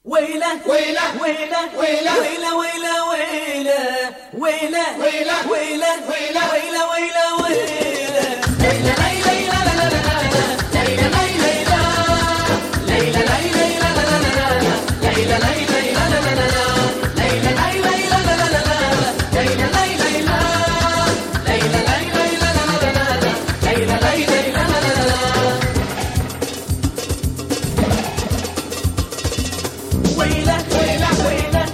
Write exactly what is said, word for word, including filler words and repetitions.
ويله ويله ويله ويله ويله ويله ويله ويله ويله ويله ويله ويله ويله ويله ليلى ليلى لا لا لا لا ليلى ليلى لا ليلى ليلى لا لا لا لا ليلى ليلى لا لا لا لا ليلى ليلى لا لا لا لا ليلى ليلى لا ليلى ليلى لا لا لا لا ليلى ليلى لا لا لا لا ويله ويله ويله